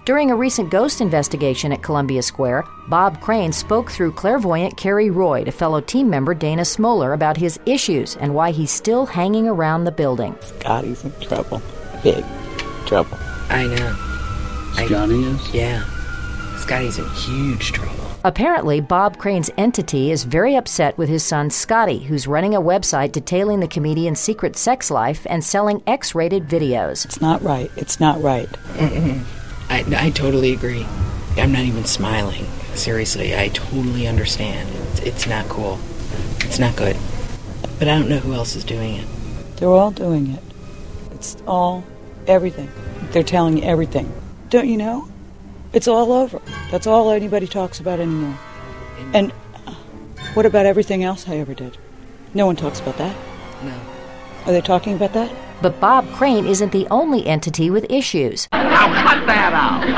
During a recent ghost investigation at Columbia Square, Bob Crane spoke through clairvoyant Kerry Roy to fellow team member Dana Smoller about his issues and why he's still hanging around the building. Scotty's in trouble. Big trouble. I know. Scotty is? Yeah. Scotty's in huge trouble. Apparently, Bob Crane's entity is very upset with his son Scotty, who's running a website detailing the comedian's secret sex life and selling X-rated videos. It's not right. It's not right. Mm-mm. I, I totally agree. I'm not even smiling. Seriously, I totally understand. It's, it's not cool. It's not good. But I don't know who else is doing it. They're all doing it. It's all, everything. They're telling everything. Don't you know? It's all over. That's all anybody talks about anymore. And what about everything else I ever did? No one talks about that. No. Are they talking about that? But Bob Crane isn't the only entity with issues. Now cut that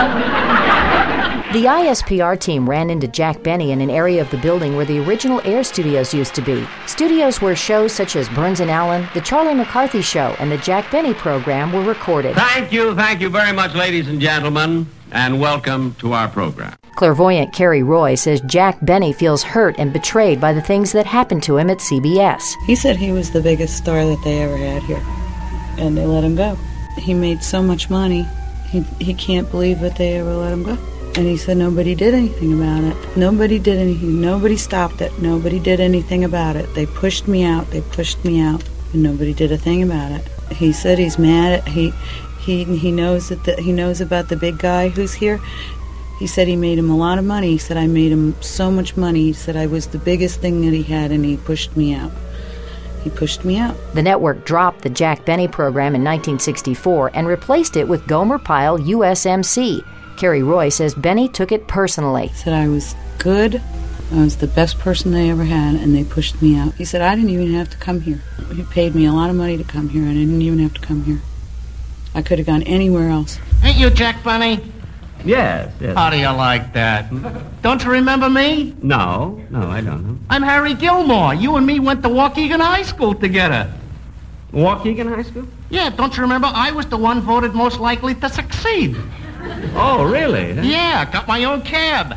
out! The I S P R team ran into Jack Benny in an area of the building where the original Air Studios used to be. Studios where shows such as Burns and Allen, The Charlie McCarthy Show, and The Jack Benny Program were recorded. Thank you, thank you very much, ladies and gentlemen, and welcome to our program. Clairvoyant Kerry Roy says Jack Benny feels hurt and betrayed by the things that happened to him at C B S. He said he was the biggest star that they ever had here, and they let him go. He made so much money, he, he can't believe that they ever let him go. And he said nobody did anything about it. Nobody did anything. Nobody stopped it. Nobody did anything about it. They pushed me out. They pushed me out. And nobody did a thing about it. He said he's mad at, he he he knows that the, he knows about the big guy who's here. He said he made him a lot of money. He said I made him so much money. He said I was the biggest thing that he had, and he pushed me out. He pushed me out. The network dropped the Jack Benny program in nineteen sixty-four and replaced it with Gomer Pyle U S M C. Kerry Roy says Benny took it personally. He said I was good. I was the best person they ever had, and they pushed me out. He said I didn't even have to come here. He paid me a lot of money to come here, and I didn't even have to come here. I could have gone anywhere else. Ain't you Jack Benny? Yes, yes. How do you like that? Don't you remember me? No, no, I don't know. I'm Harry Gilmore. You and me went to Waukegan High School together. Waukegan High School? Yeah, don't you remember? I was the one voted most likely to succeed. Oh, really? Yeah, got my own cab.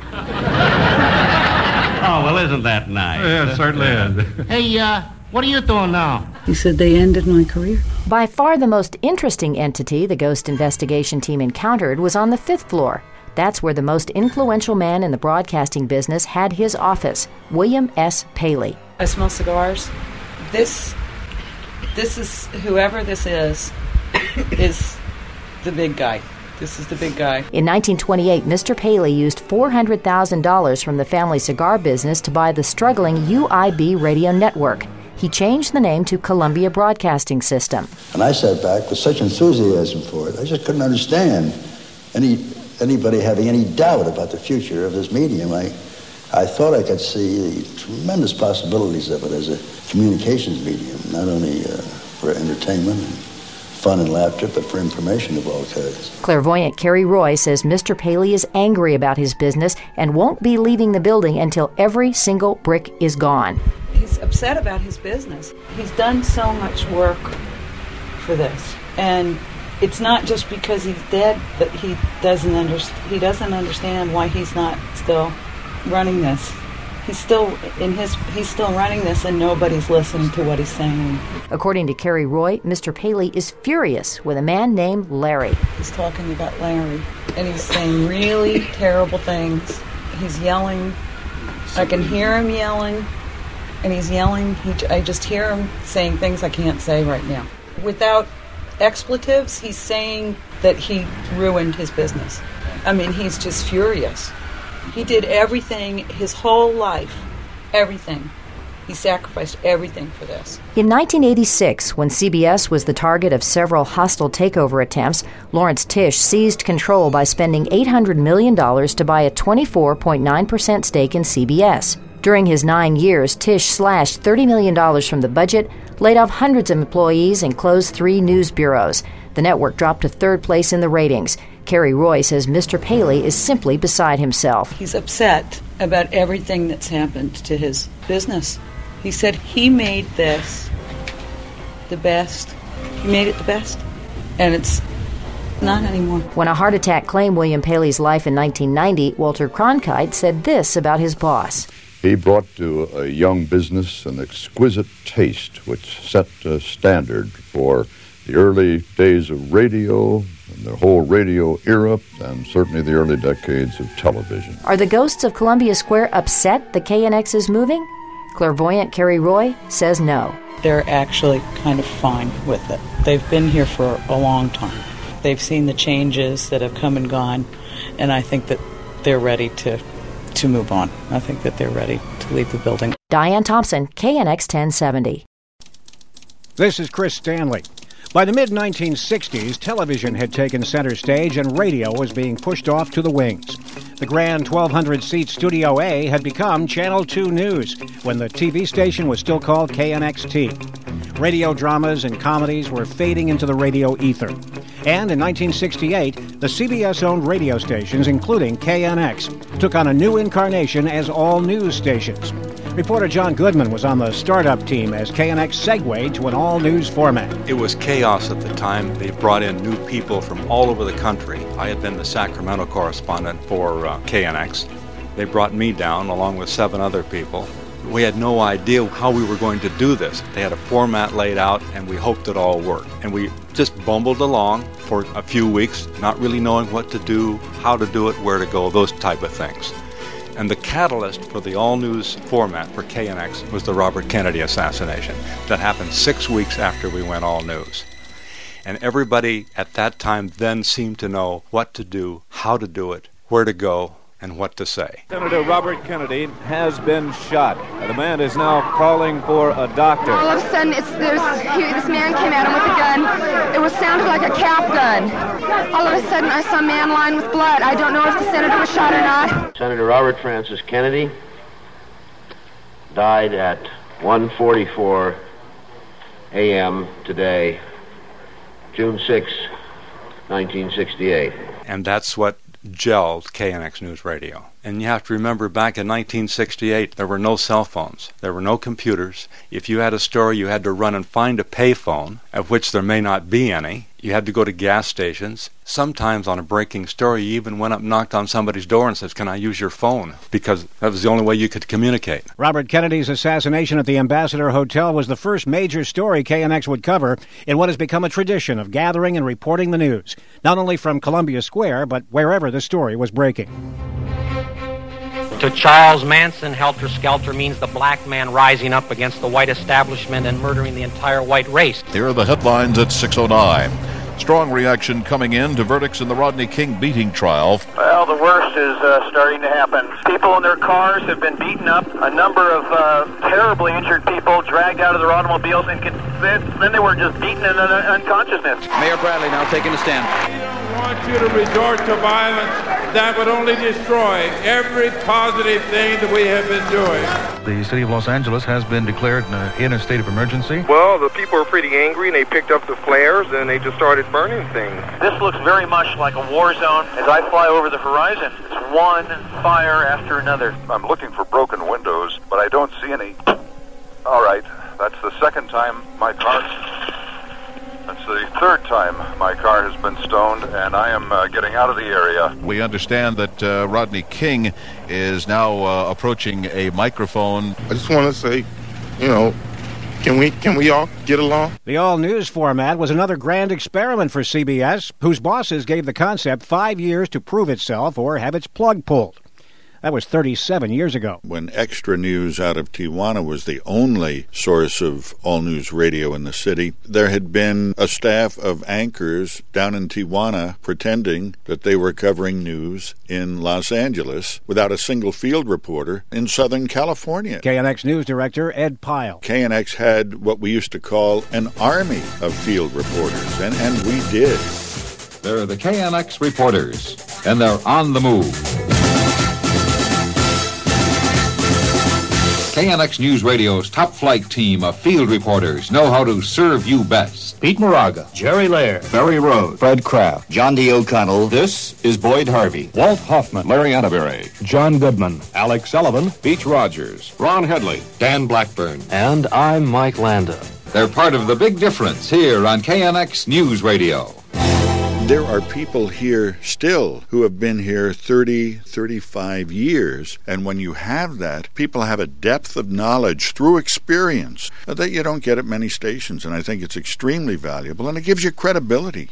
Oh, well, isn't that nice? Yeah, it certainly is. Hey, uh, what are you doing now? He said they ended my career. By far the most interesting entity the ghost investigation team encountered was on the fifth floor. That's where the most influential man in the broadcasting business had his office, William S. Paley. I smell cigars. This, this is, whoever this is, is the big guy. This is the big guy. In nineteen twenty-eight, Mister Paley used four hundred thousand dollars from the family cigar business to buy the struggling U I B radio network. He changed the name to Columbia Broadcasting System. And I sat back with such enthusiasm for it. I just couldn't understand any anybody having any doubt about the future of this medium. I, I thought I could see the tremendous possibilities of it as a communications medium, not only uh, for entertainment and fun and laughter, but for information of all kinds. Clairvoyant Kerry Roy says Mister Paley is angry about his business and won't be leaving the building until every single brick is gone. He's upset about his business. He's done so much work for this, and it's not just because he's dead that he doesn't understand. He doesn't understand why he's not still running this. He's still in his. He's still running this, and nobody's listening to what he's saying. According to Kerry Roy, Mister Paley is furious with a man named Larry. He's talking about Larry, and he's saying really terrible things. He's yelling. I can hear him yelling, and he's yelling. He, I just hear him saying things I can't say right now. Without expletives, he's saying that he ruined his business. I mean, he's just furious. He did everything his whole life, everything. He sacrificed everything for this. In nineteen eighty-six, when C B S was the target of several hostile takeover attempts, Lawrence Tisch seized control by spending eight hundred million dollars to buy a twenty-four point nine percent stake in C B S. During his nine years, Tisch slashed thirty million dollars from the budget, laid off hundreds of employees, and closed three news bureaus. The network dropped to third place in the ratings. Kerry Roy says Mister Paley is simply beside himself. He's upset about everything that's happened to his business. He said he made this the best. He made it the best. And it's Not anymore. When a heart attack claimed William Paley's life in nineteen ninety, Walter Cronkite said this about his boss. He brought to a young business an exquisite taste which set a standard for the early days of radio and the whole radio era, and certainly the early decades of television. Are the ghosts of Columbia Square upset the K N X is moving? Clairvoyant Carrie Roy says no. They're actually kind of fine with it. They've been here for a long time. They've seen the changes that have come and gone, and I think that they're ready to to move on. I think that they're ready to leave the building. Diane Thompson, K N X ten seventy. This is Chris Stanley. By the mid nineteen sixties, television had taken center stage and radio was being pushed off to the wings. The grand twelve hundred seat Studio A had become Channel two News when the T V station was still called K N X T. Radio dramas and comedies were fading into the radio ether. And in nineteen sixty-eight, the C B S-owned radio stations, including K N X, took on a new incarnation as all-news stations. Reporter John Goodman was on the startup team as K N X segued to an all-news format. It was chaos at the time. They brought in new people from all over the country. I had been the Sacramento correspondent for uh, K N X. They brought me down along with seven other people. We had no idea how we were going to do this. They had a format laid out, and we hoped it all worked. And we just bumbled along for a few weeks, not really knowing what to do, how to do it, where to go, those type of things. And the catalyst for the all-news format for K N X was the Robert Kennedy assassination. That happened six weeks after we went all-news. And everybody at that time then seemed to know what to do, how to do it, where to go, and what to say. Senator Robert Kennedy has been shot. The man is now calling for a doctor. All of a sudden, it's, there's, he, this man came at him with a gun. It was sounded like a cap gun. All of a sudden, I saw a man lying with blood. I don't know if the senator was shot or not. Senator Robert Francis Kennedy died at one forty-four a.m. today, June sixth, nineteen sixty-eight. And that's what gelled K N X News Radio. And you have to remember, back in nineteen sixty-eight, there were no cell phones. There were no computers. If you had a story, you had to run and find a payphone, of which there may not be any. You had to go to gas stations. Sometimes on a breaking story, you even went up and knocked on somebody's door and says, "Can I use your phone?" Because that was the only way you could communicate. Robert Kennedy's assassination at the Ambassador Hotel was the first major story K N X would cover in what has become a tradition of gathering and reporting the news, not only from Columbia Square, but wherever the story was breaking. To Charles Manson, Helter Skelter means the black man rising up against the white establishment and murdering the entire white race. Here are the headlines at six oh nine. Strong reaction coming in to verdicts in the Rodney King beating trial. Well, the worst is uh, starting to happen. People in their cars have been beaten up. A number of uh, terribly injured people dragged out of their automobiles, and could, then they were just beaten into unconsciousness. Mayor Bradley now taking a stand. We don't want you to resort to violence. That would only destroy every positive thing that we have been doing. The city of Los Angeles has been declared in a, in a state of emergency. Well, the people are pretty angry, and they picked up the flares, and they just started burning things. This looks very much like a war zone. As I fly over the horizon, it's one fire after another. I'm looking for broken windows, but I don't see any. All right, that's the second time my car... That's the third time my car has been stoned, and I am uh, getting out of the area. We understand that uh, Rodney King is now uh, approaching a microphone. I just want to say, you know, Can we can we all get along? The all-news format was another grand experiment for C B S, whose bosses gave the concept five years to prove itself or have its plug pulled. That was thirty-seven years ago. When Extra News out of Tijuana was the only source of all-news radio in the city, there had been a staff of anchors down in Tijuana pretending that they were covering news in Los Angeles without a single field reporter in Southern California. K N X News Director Ed Pyle. K N X had what we used to call an army of field reporters, and, and we did. They're the K N X reporters, and they're on the move. K N X News Radio's top flight team of field reporters know how to serve you best. Pete Moraga, Jerry Lair, Barry Rose, Fred Kraft, John D. O'Connell. This is Boyd Harvey, Walt Hoffman, Larry Atterbury, John Goodman, Alex Sullivan, Beach Rogers, Ron Headley, Dan Blackburn. And I'm Mike Landa. They're part of the big difference here on K N X News Radio. There are people here still who have been here thirty, thirty-five years, and when you have that, people have a depth of knowledge through experience that you don't get at many stations, and I think it's extremely valuable, and it gives you credibility.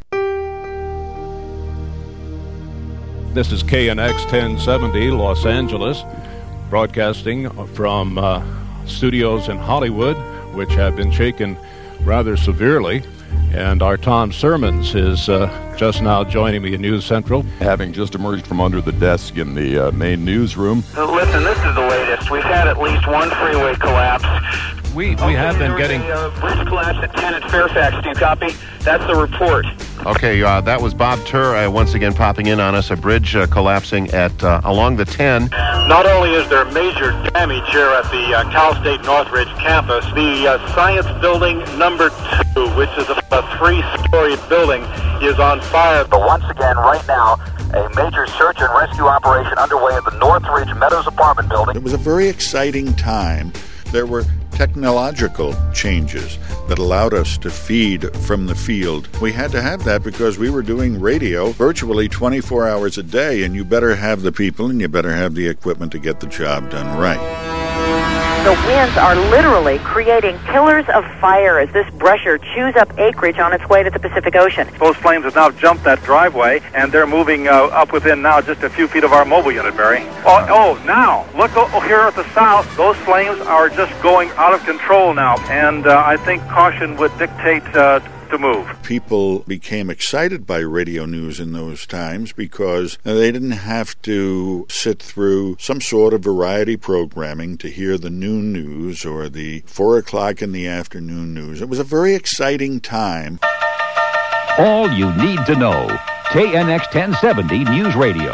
This is K N X ten seventy, Los Angeles, broadcasting from uh, studios in Hollywood, which have been shaken rather severely. And our Tom Sermons is uh, just now joining me in News Central. Having just emerged from under the desk in the uh, main newsroom. Listen, this is the latest. We've had at least one freeway collapse. We we okay, have been getting... a uh, bridge collapse at ten at Fairfax. Do you copy? That's the report. Okay, uh, that was Bob Turr uh, once again popping in on us. A bridge uh, collapsing at uh, along the ten. Not only is there major damage here at the uh, Cal State Northridge campus, the uh, Science Building number two, which is a, a three-story building, is on fire. But once again, right now, a major search and rescue operation underway at the Northridge Meadows apartment building. It was a very exciting time. There were technological changes that allowed us to feed from the field. We had to have that because we were doing radio virtually twenty-four hours a day, and you better have the people and you better have the equipment to get the job done right. The winds are literally creating pillars of fire as this brusher chews up acreage on its way to the Pacific Ocean. Those flames have now jumped that driveway, and they're moving uh, up within now just a few feet of our mobile unit, Barry. Oh, oh now, look oh, here at the south. Those flames are just going out of control now, and uh, I think caution would dictate uh, to move. People became excited by radio news in those times because they didn't have to sit through some sort of variety programming to hear the noon news or the four o'clock in the afternoon news. It was a very exciting time. All you need to know. K N X ten seventy News Radio.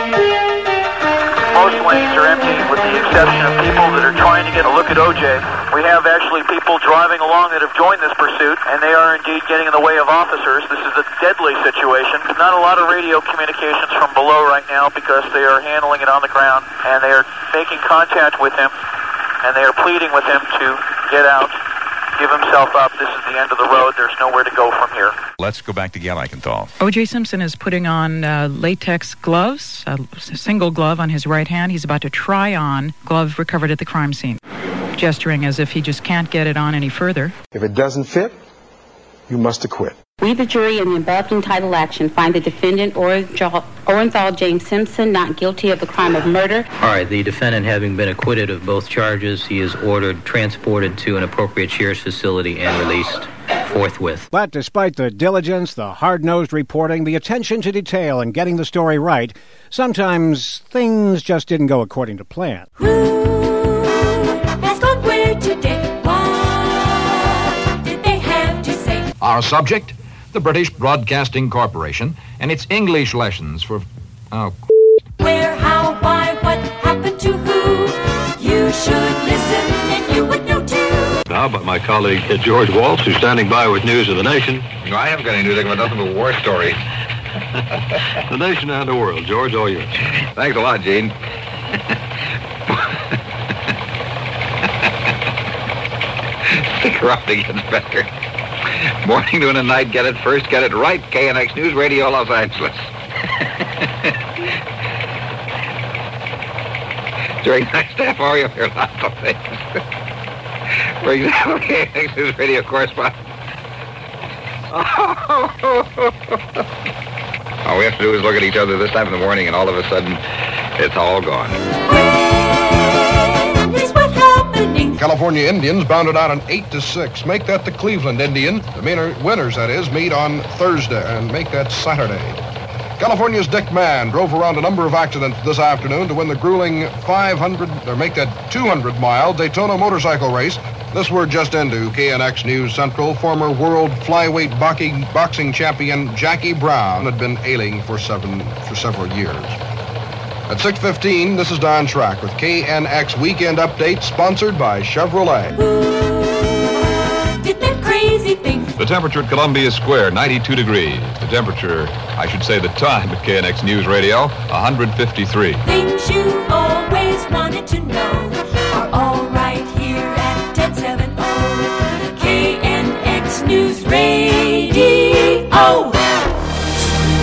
Most lanes are empty with the exception of people that are trying to get a look at O J. We have actually people driving along that have joined this pursuit, and they are indeed getting in the way of officers. This is a deadly situation. Not a lot of radio communications from below right now because they are handling it on the ground, and they are making contact with him, and they are pleading with him to get out, give himself up. This is the end of the road. There's nowhere to go from here. Let's go back to Gail Eichenthal. O J. Simpson is putting on uh, latex gloves, a single glove on his right hand. He's about to try on glove recovered at the crime scene, gesturing as if he just can't get it on any further. If it doesn't fit, you must acquit. We, the jury, in the above entitled action, find the defendant, Orenthal James Simpson, not guilty of the crime of murder. All right, the defendant having been acquitted of both charges, he is ordered transported to an appropriate sheriff's facility and released forthwith. But despite the diligence, the hard-nosed reporting, the attention to detail, and getting the story right, sometimes things just didn't go according to plan. Who has gone where today? What did they have to say? Our subject, the British Broadcasting Corporation, and its English lessons for... Oh, where, how, why, what happened to who? You should listen and you would know too. How about my colleague uh, George Waltz, who's standing by with news of the nation? No, I haven't got any news. I've got nothing but war stories. The nation and the world. George, all yours. Thanks a lot, Gene. The karate gets better. Morning, noon, and night, get it first, get it right. K N X News Radio, Los Angeles. During that staff, how are you? There are lots of things. For example, K N X News Radio correspondent. All we have to do is look at each other this time in the morning, and all of a sudden, it's all gone. When is what happening? California Indians bounded out an eight to six. Make that the Cleveland Indians. The winner, winners, that is, meet on Thursday, and make that Saturday. California's Dick Mann drove around a number of accidents this afternoon to win the grueling five hundred, or make that two hundred mile Daytona motorcycle race. This word just into K N X News Central. Former world flyweight boxing, boxing champion Jackie Brown had been ailing for seven for several years. At six fifteen, this is Don Schrack with K N X Weekend Update, sponsored by Chevrolet. Who did that crazy thing? The temperature at Columbia Square, ninety-two degrees. The temperature, I should say the time at K N X News Radio, one hundred fifty-three. Things you've always wanted to know are all right here at ten seventy K N X News Radio.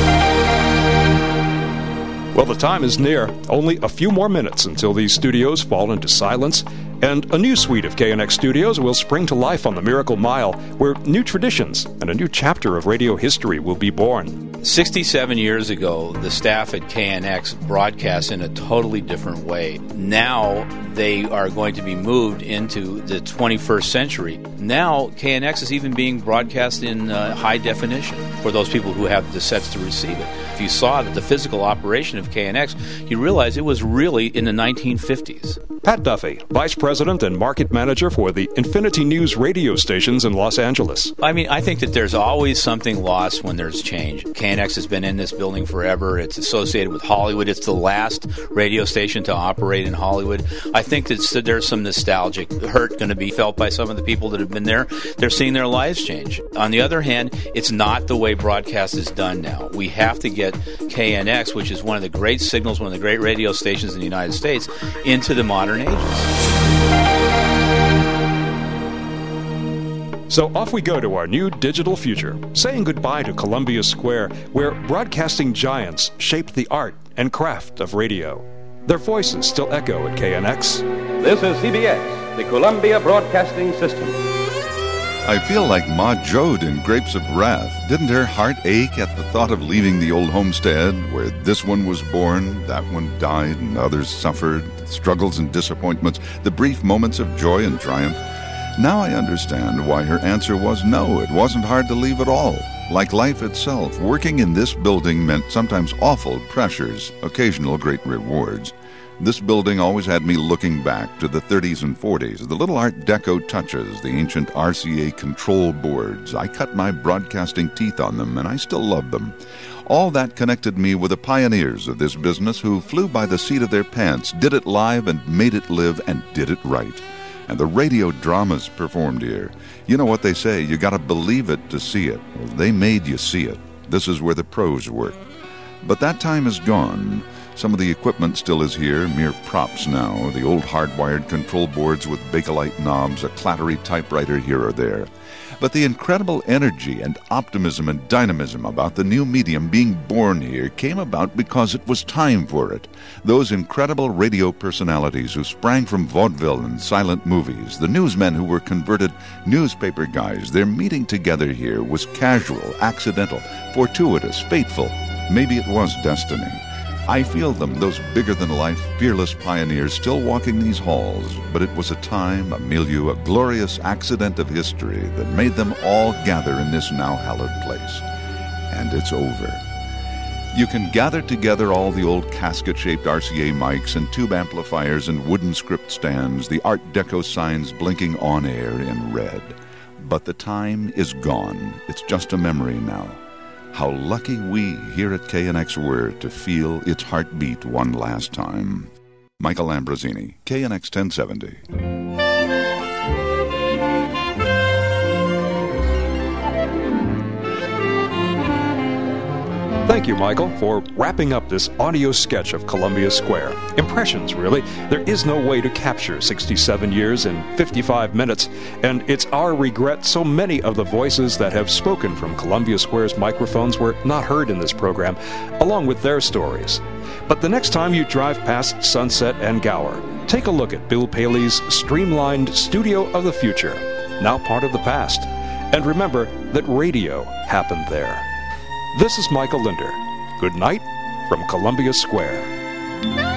Well, the time is near. Only a few more minutes until these studios fall into silence, and a new suite of K N X studios will spring to life on the Miracle Mile, where new traditions and a new chapter of radio history will be born. sixty-seven years ago, the staff at K N X broadcast in a totally different way. Now they are going to be moved into the twenty-first century. Now K N X is even being broadcast in uh, high definition for those people who have the sets to receive it. If you saw the physical operation of K N X, you realize it was really in the nineteen fifties. Pat Duffy, Vice President and Market Manager for the Infinity News radio stations in Los Angeles. I mean, I think that there's always something lost when there's change. K N X has been in this building forever. It's associated with Hollywood. It's the last radio station to operate in Hollywood. I think that there's some nostalgic hurt going to be felt by some of the people that have been there. They're seeing their lives change. On the other hand, it's not the way broadcast is done now. We have to get K N X, which is one of the great signals, one of the great radio stations in the United States, into the modern ages. So off we go to our new digital future, saying goodbye to Columbia Square, where broadcasting giants shaped the art and craft of radio. Their voices still echo at K N X. This is C B S, the Columbia Broadcasting System. I feel like Ma Jode in Grapes of Wrath. Didn't her heart ache at the thought of leaving the old homestead where this one was born, that one died, and others suffered, the struggles and disappointments, the brief moments of joy and triumph? Now I understand why her answer was no, it wasn't hard to leave at all. Like life itself, working in this building meant sometimes awful pressures, occasional great rewards. This building always had me looking back to the thirties and forties, the little Art Deco touches, the ancient R C A control boards. I cut my broadcasting teeth on them, and I still love them. All that connected me with the pioneers of this business who flew by the seat of their pants, did it live and made it live and did it right. And the radio dramas performed here. You know what they say, you gotta believe it to see it. Well, they made you see it. This is where the pros work. But that time is gone. Some of the equipment still is here, mere props now. The old hardwired control boards with Bakelite knobs, a clattery typewriter here or there. But the incredible energy and optimism and dynamism about the new medium being born here came about because it was time for it. Those incredible radio personalities who sprang from vaudeville and silent movies, the newsmen who were converted newspaper guys, their meeting together here was casual, accidental, fortuitous, fateful. Maybe it was destiny. I feel them, those bigger-than-life, fearless pioneers still walking these halls, but it was a time, a milieu, a glorious accident of history that made them all gather in this now hallowed place. And it's over. You can gather together all the old casket-shaped R C A mics and tube amplifiers and wooden script stands, the Art Deco signs blinking on air in red. But the time is gone. It's just a memory now. How lucky we here at K N X were to feel its heartbeat one last time. Michael Ambrosini, K N X ten seventy. Thank you, Michael, for wrapping up this audio sketch of Columbia Square. Impressions, really. There is no way to capture sixty-seven years in fifty-five minutes, and it's our regret so many of the voices that have spoken from Columbia Square's microphones were not heard in this program, along with their stories. But the next time you drive past Sunset and Gower, take a look at Bill Paley's streamlined Studio of the Future, now part of the past. And remember that radio happened there. This is Michael Linder. Good night from Columbia Square.